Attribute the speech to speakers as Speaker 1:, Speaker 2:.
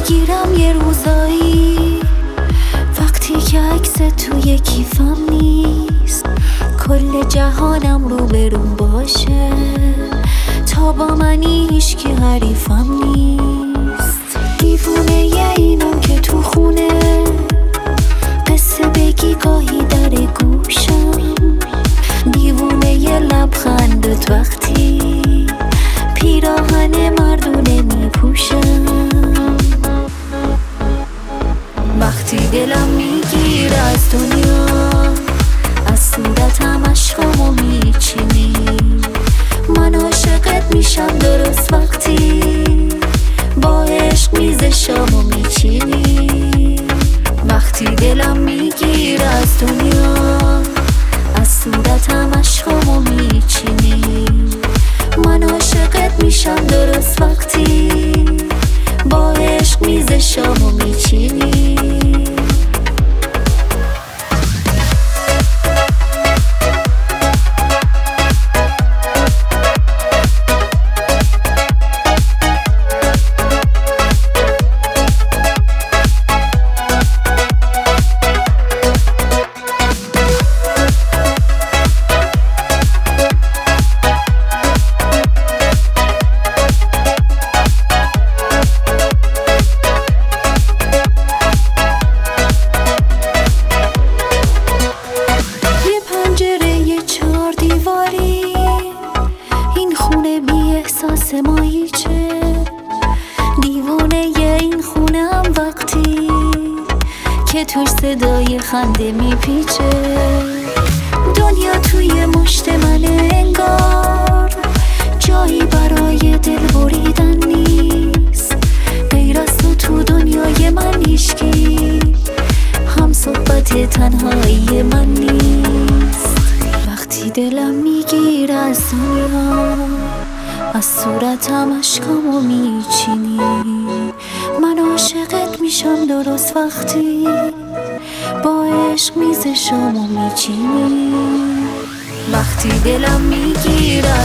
Speaker 1: میگیرم یه روزایی وقتی که عکس توی کیفم نیست، کل جهانم رو بروم باشه تا با منی هیچکی حریفم نیست. دیوونه یه اینم که تو خونه قصه بگی گاهی در گوشم، دیوونه یه لبخندت وقتی پیراهن مردونه میپوشم، وقتی دلم میگیره از دنیا از صورتم عشقامو میچینی، من عاشقت میشم درست وقتی با عشق میز شامو میچینی، وقتی دلم میگیره از دنیا از صورتم عشقامو میچینی، من عاشقت میشم درست وقتی با عشق میز شامو میچینی. این خونه بی احساس مایی چه، دیوونه یه این خونه هم وقتی که توش صدای خنده میپیچه، دنیا توی مشت منه انگار جایی برای دل بریدن نیست، غیر از تو دنیای من هیچکی هم صحبت تنهایی من نیست، وقتی دلم میگیره از دنیا از صورتم عشقامو میچینی، من عاشقت میشم درست وقتی با عشق میز شامو میچینی، وقتی دلم میگیره